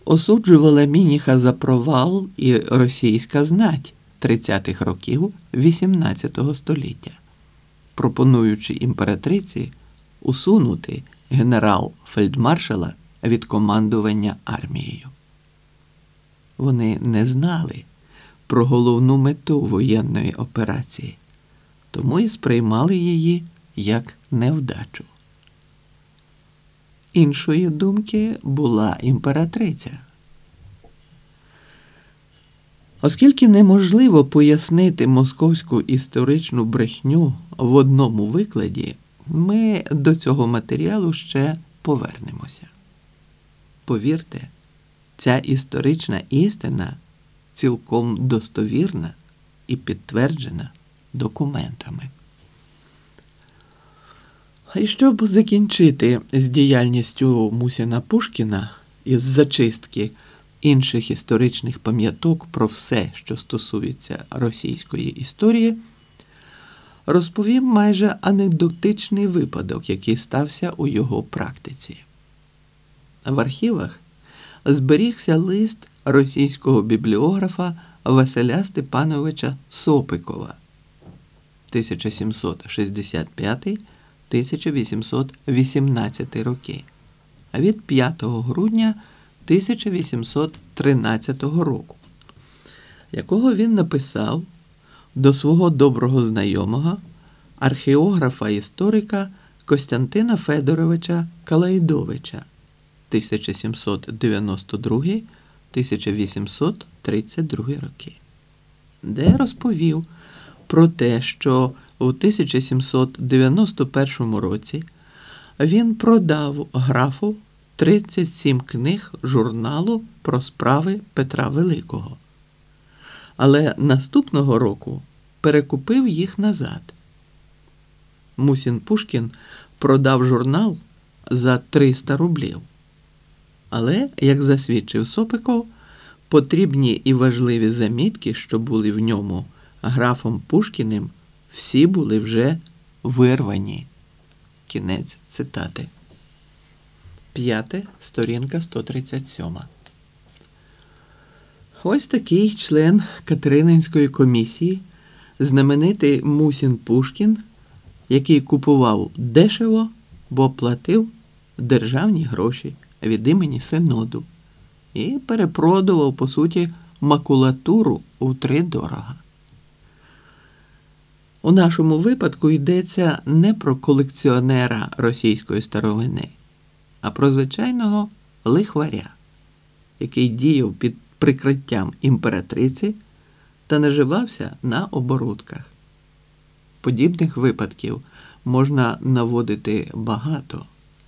Осуджувала Мініха за провал і російська знать 30-х років XVIII століття, пропонуючи імператриці усунути генерал-фельдмаршала від командування армією. Вони не знали про головну мету воєнної операції, тому і сприймали її як невдачу. Іншої думки була імператриця. Оскільки неможливо пояснити московську історичну брехню в одному викладі, ми до цього матеріалу ще повернемося. Повірте, ця історична істина цілком достовірна і підтверджена документами. І щоб закінчити з діяльністю Мусіна Пушкіна із зачистки інших історичних пам'яток про все, що стосується російської історії, розповім майже анекдотичний випадок, який стався у його практиці. В архівах зберігся лист російського бібліографа Василя Степановича Сопикова 1765-1818 роки від 5 грудня 1813 року, якого він написав до свого доброго знайомого, археографа-історика Костянтина Федоровича Калайдовича 1792-1832 роки, де розповів про те, що у 1791 році він продав графу 37 книг журналу про справи Петра Великого, але наступного року перекупив їх назад. Мусін Пушкін продав журнал за 300 рублів. Але, як засвідчив Сопиков, потрібні і важливі замітки, що були в ньому графом Пушкіним, всі були вже вирвані. Кінець цитати. 5, сторінка 137. Ось такий член Катерининської комісії, знаменитий Мусін Пушкін, який купував дешево, бо платив державні гроші від імені Синоду і перепродував, по суті, макулатуру втридорога. У нашому випадку йдеться не про колекціонера російської старовини, а про звичайного лихваря, який діяв під прикриттям імператриці та наживався на оборудках. Подібних випадків можна наводити багато.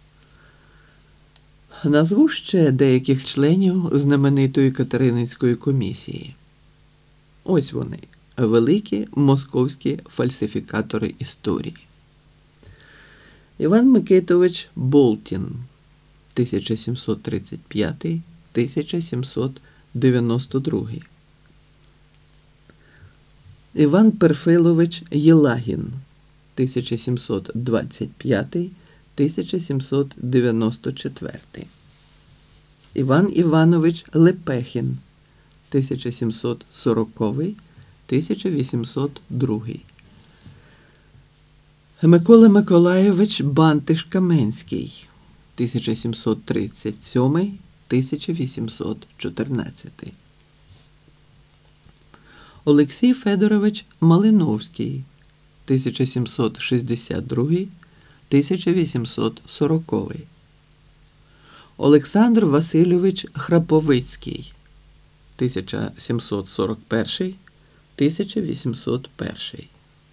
Назву ще деяких членів знаменитої Катерининської комісії. Ось вони, великі московські фальсифікатори історії. Іван Микитович Болтін, 1735-1792. Іван Перфилович Єлагін, 1725-1794. Іван Іванович Лепехін, 1740-1802. Микола Миколайович Бантиш-Каменський, 1737-1814. Олексій Федорович Малиновський, 1762-1840. Олександр Васильович Храповицький, 1741-1801.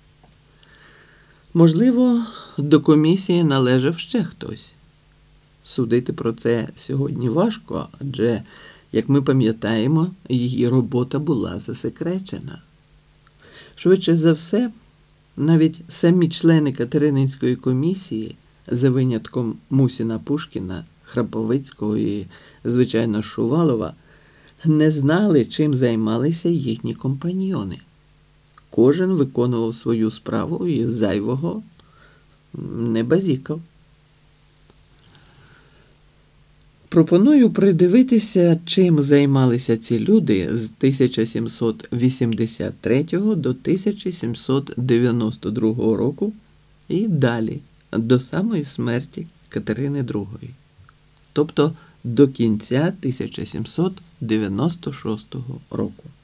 Можливо, до комісії належав ще хтось. Судити про це сьогодні важко, адже, як ми пам'ятаємо, її робота була засекречена. Швидше за все, навіть самі члени Катерининської комісії, за винятком Мусіна Пушкіна, Храповицького і, звичайно, Шувалова, не знали, чим займалися їхні компаньйони. Кожен виконував свою справу і зайвого не базікав. Пропоную придивитися, чим займалися ці люди з 1783 до 1792 року і далі, до самої смерті Катерини II, тобто до кінця 1796 року.